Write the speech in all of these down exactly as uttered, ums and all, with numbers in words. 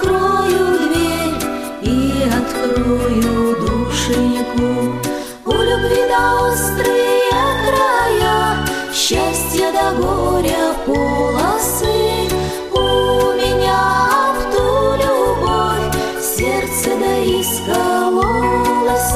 открою дверь и открою душеньку. У любви до острые края, счастья до горя полосы. У меня в ту любовь сердце да искололось.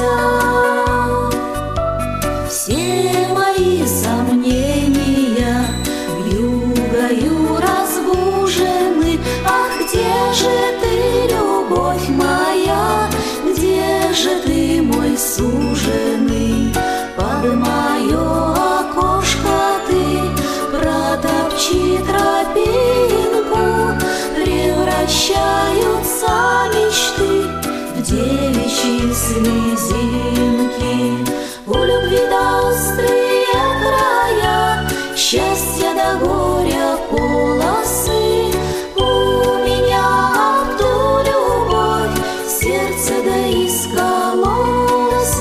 Все мои сомнения вьюгою разбужены. Ах, где же ты, любовь моя, где же ты, мой суженый? Под мое окошко ты протопчи тропинку, превращаются мечты в девичьи слезинки. У любви до острые края, счастья до горя полосы. У меня в ту любовь сердце да искололось.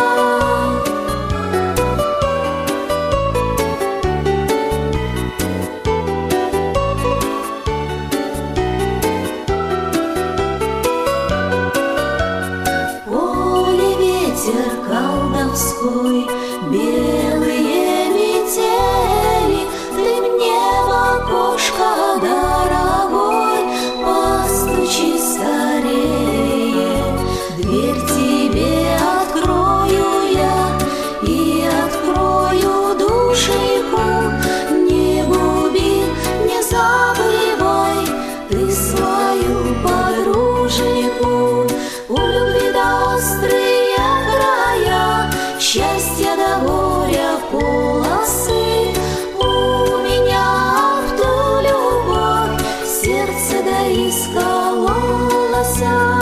Поле ветер колдовской, белые метели, ты мне в окошко, дорогой, постучи скорее. Дверь тебе открою я и открою душеньку. Не губи, не забывай ты свою подруженьку. У любви до острые края, счастья до горя полосы. У меня в ту любовь сердце да искололось.